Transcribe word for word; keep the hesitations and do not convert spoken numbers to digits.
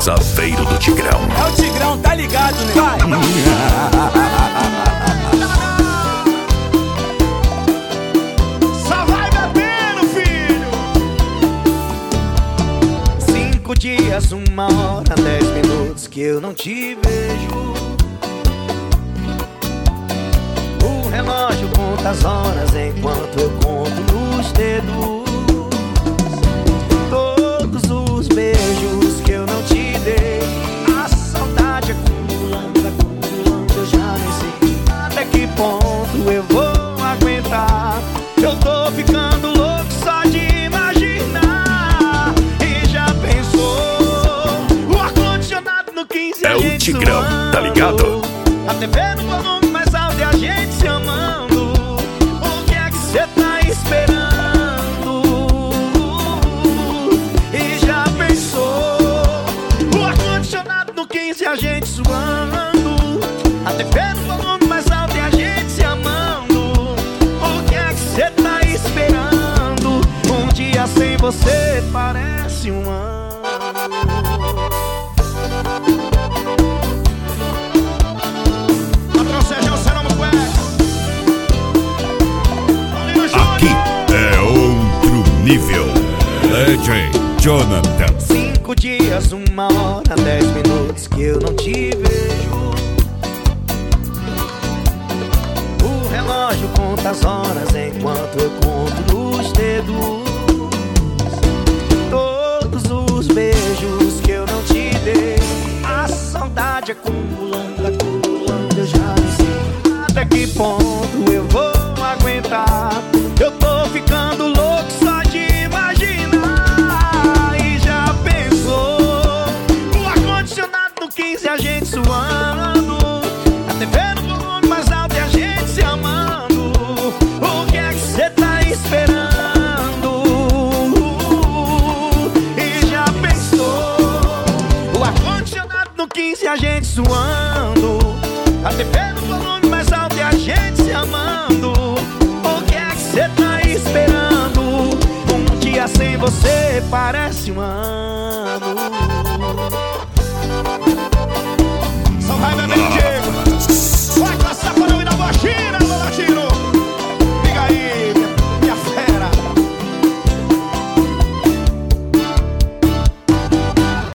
Zaveiro do Tigrão. É o Tigrão, tá ligado, né? Vai, vai. Só vai bebendo, filho. Cinco dias, uma hora, dez minutos que eu não te vejo. O relógio conta as horas enquanto eu conto nos dedos. Todos os beijos que eu não te dei, a saudade acumulando, acumulando, eu já nem sei até que ponto eu vou aguentar. Eu tô ficando louco só de imaginar. E já pensou o ar-condicionado no quinze, É o Tigrão, tá ligado? A T V no volume mais alto e a gente se amando. O que é que cê tá esperando? E já pensou o ar-condicionado no quinze e a gente suando. A T V no volume mais alto e a gente se amando. O que é que cê tá esperando? Um dia sem você parece um ano. Aqui é outro nível. D J Jonathan. Cinco dias, uma hora, dez minutos que eu não te vejo. O relógio conta as horas enquanto eu conto nos dedos. Todos os beijos que eu não te dei, a saudade acumulando, acumulando, eu já não sei até que ponto eu vou aguentar. Eu tô ficando louco só de imaginar. E já pensou o ar-condicionado no quinze, a gente suando. A T V no volume mais alto e a gente se amando. O que é que cê tá esperando? E já pensou o ar-condicionado no quinze, a gente suando. A T V no volume mais alto e a gente se amando. O que é que cê tá esperando? Um dia sem você parece